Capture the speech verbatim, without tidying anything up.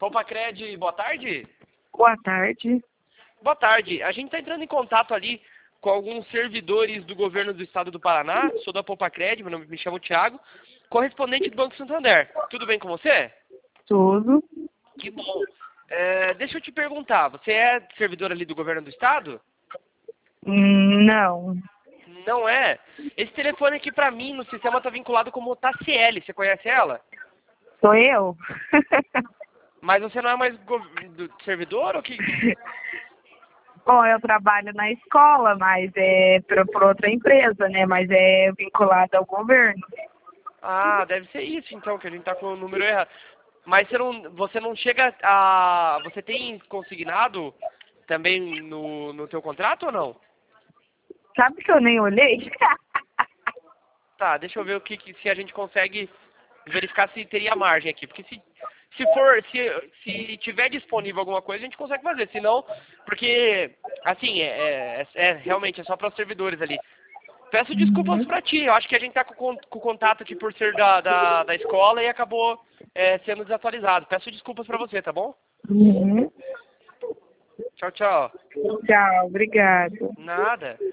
Poupacred, boa tarde. Boa tarde. Boa tarde. A gente está entrando em contato ali com alguns servidores do governo do estado do Paraná. Sou da Poupacred, meu nome me chamo Thiago, correspondente do Banco Santander. Tudo bem com você? Tudo. Que bom. É, deixa eu te perguntar, você é servidor ali do governo do estado? Hum, Não. Não é? Esse telefone aqui pra mim no sistema está vinculado como Taciele. Você conhece ela? Sou eu? Mas você não é mais gov- do servidor ou que... Bom, eu trabalho na escola, mas é para outra empresa, né? Mas é vinculado ao governo. Ah, deve ser isso então, que a gente tá com o número errado. Mas você não, você não chega a... Você tem consignado também no, no teu contrato ou não? Sabe que eu nem olhei? Tá, deixa eu ver o que, que se a gente consegue verificar se teria margem aqui. Porque se, se for, se, se tiver disponível alguma coisa, a gente consegue fazer. Se não, porque, assim, é, é, é realmente é só para os servidores ali. Peço desculpas pra ti, eu acho que a gente tá com, con- com contato aqui por ser da, da, da escola e acabou é, sendo desatualizado. Peço desculpas pra você, tá bom? Uhum. Tchau, tchau. Tchau, obrigada. Nada.